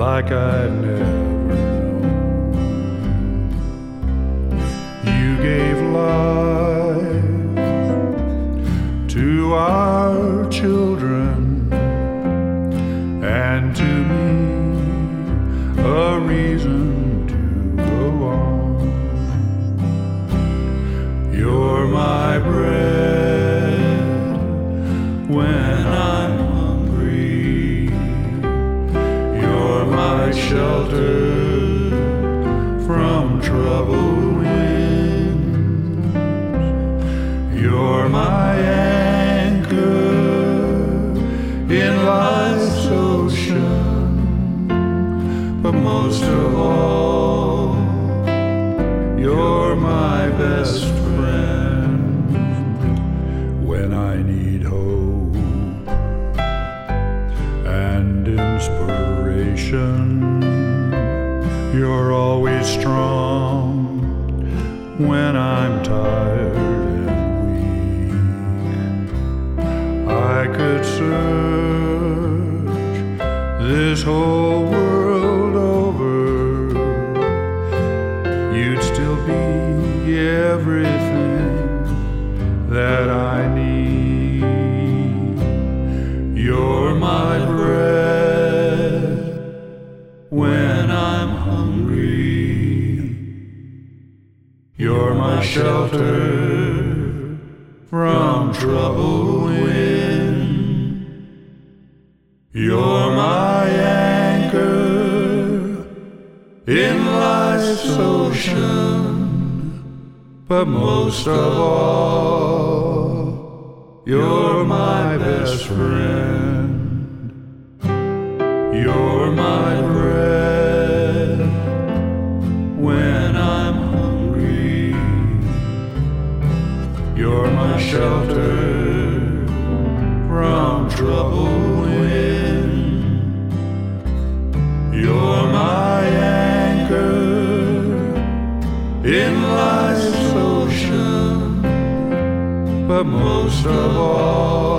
like I've never known. You gave life to our children and to me a reason to go on. You're my bread when I'm hungry. You're my shelter from troubled winds. You're my anchor in life's ocean. But most of all, you're my best friend when I need hope and inspiration. You're always strong when I'm tired and weak. I could search this whole world over, you'd still be everything that I need. You're my bread when I'm hungry. You're my shelter from troubled wind. You're my anchor in life's ocean. But most of all, you're my best friend. You're my bread when I'm hungry. You're my shelter from troubled wind. You're my anchor in life's ocean. But most of all,